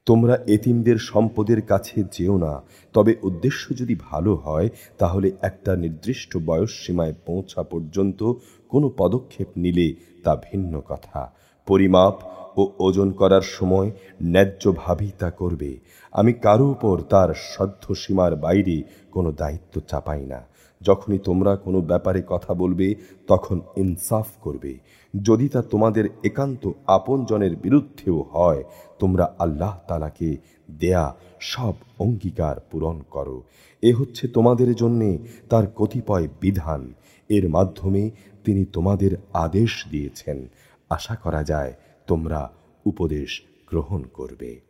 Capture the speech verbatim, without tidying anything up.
তোমরা এতিমদের সম্পদের কাছে যেও না, তবে উদ্দেশ্য যদি ভালো হয় তাহলে একটা নির্দিষ্ট বয়স সীমায় পৌঁছা পর্যন্ত কোনো পদক্ষেপ নিলে তা ভিন্ন কথা। পরিমাপ ও ওজন করার সময় ন্যায্যভাবেই তা করবে। আমি কারো উপর তার সাধ্য সীমার বাইরে কোনো দায়িত্ব চাপাই না। যখনই তোমরা কোনো ব্যাপারে কথা বলবে তখন ইনসাফ করবে। যদি তা তোমাদের একান্ত আপনজনের বিরুদ্ধেও হয়, তোমরা আল্লাহ তাআলাকে দেয়া সব অঙ্গীকার পূরণ করো। এ হচ্ছে তোমাদের জন্যে তার কতিপয় বিধান। এর মাধ্যমে তিনি তোমাদের আদেশ দিয়েছেন। আশা করা যায় তোমরা উপদেশ গ্রহণ করবে।